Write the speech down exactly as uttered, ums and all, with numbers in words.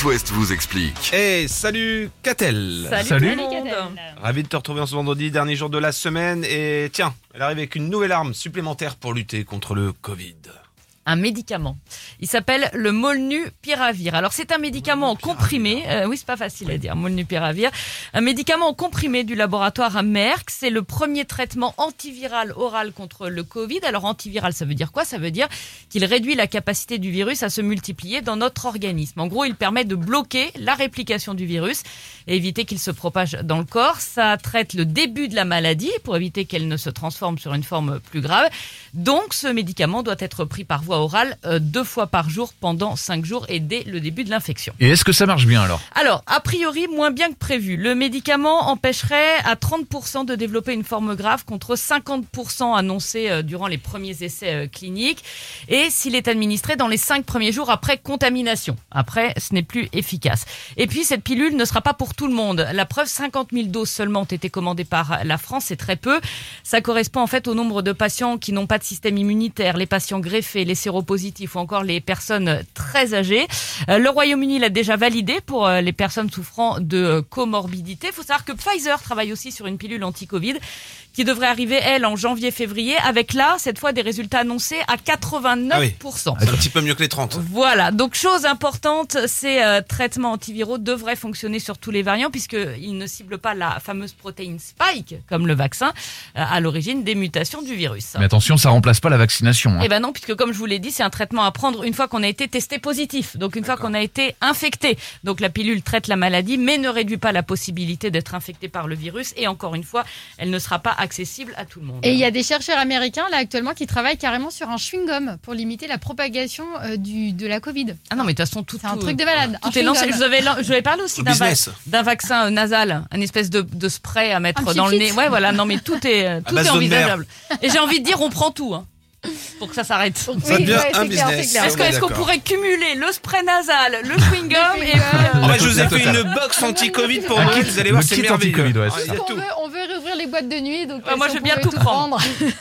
West vous explique. Hey, salut Catel. Salut, Salut. tout le monde. Ravi de te retrouver en ce vendredi, dernier jour de la semaine. Et tiens, elle arrive avec une nouvelle arme supplémentaire pour lutter contre le Covid. Un médicament. Il s'appelle le Molnupiravir. Alors c'est un médicament en comprimé. Euh, oui, c'est pas facile à dire. Molnupiravir. Un médicament en comprimé du laboratoire Merck. C'est le premier traitement antiviral oral contre le Covid. Alors antiviral, ça veut dire quoi ? Ça veut dire qu'il réduit la capacité du virus à se multiplier dans notre organisme. En gros, il permet de bloquer la réplication du virus et éviter qu'il se propage dans le corps. Ça traite le début de la maladie pour éviter qu'elle ne se transforme sur une forme plus grave. Donc, ce médicament doit être pris par voie orale euh, deux fois par jour pendant cinq jours et dès le début de l'infection. Et est-ce que ça marche bien alors ? Alors, a priori, moins bien que prévu. Le médicament empêcherait à trente pour cent de développer une forme grave contre cinquante pour cent annoncés euh, durant les premiers essais euh, cliniques. Et s'il est administré dans les cinq premiers jours après contamination. Après, ce n'est plus efficace. Et puis, cette pilule ne sera pas pour tout le monde. La preuve, cinquante mille doses seulement ont été commandées par la France. C'est très peu. Ça correspond en fait au nombre de patients qui n'ont pas de système immunitaire, les patients greffés, les séropositifs ou encore les personnes très âgées. Euh, le Royaume-Uni l'a déjà validé pour euh, les personnes souffrant de euh, comorbidité. Il faut savoir que Pfizer travaille aussi sur une pilule anti-Covid qui devrait arriver, elle, en janvier-février, avec là, cette fois, des résultats annoncés à quatre-vingt-neuf pour cent. Ah oui. C'est un petit peu mieux que les trente. Voilà, donc chose importante, ces euh, traitements antiviraux devraient fonctionner sur tous les variants puisqu'ils ne ciblent pas la fameuse protéine spike, comme le vaccin, euh, à l'origine des mutations du virus. Mais attention, ça remplace pas la vaccination. Hein. Eh ben non, puisque comme je vous l'ai dit, c'est un traitement à prendre une fois qu'on a été testé positif, donc une D'accord. fois qu'on a été infecté. Donc la pilule traite la maladie, mais ne réduit pas la possibilité d'être infecté par le virus. Et encore une fois, elle ne sera pas accessible à tout le monde. Et il y a des chercheurs américains là actuellement qui travaillent carrément sur un chewing-gum pour limiter la propagation euh, du, de la Covid. Ah non, mais de toute façon, tout, C'est un tout- truc de malade. un Tout est lancé. chewing-gum. Je vous avais, je vous avais parlé aussi Au d'un, va- business. d'un vaccin euh, nasal, un espèce de, de spray à mettre Un petit dans le fit. nez. Ouais, voilà. Non, mais tout est, euh, tout base est de envisageable. Et j'ai envie de dire, on prend tout, hein, pour que ça s'arrête. Ça Oui, devient ouais, un c'est clair, business. c'est clair. Est-ce, que- on est est-ce qu'on d'accord. pourrait cumuler le spray nasal, le chewing-gum et puis, euh, En fait, je vous ai La fait totale. une box anti-Covid pour Un Noël. kit- Vous allez voir, le c'est kit merveilleux. anti-Covid, ouais, Ah, c'est il y a on, tout. veut, on veut réouvrir les boîtes de nuit, donc Ouais, euh, moi, si je on veux bien pouvait tout prendre.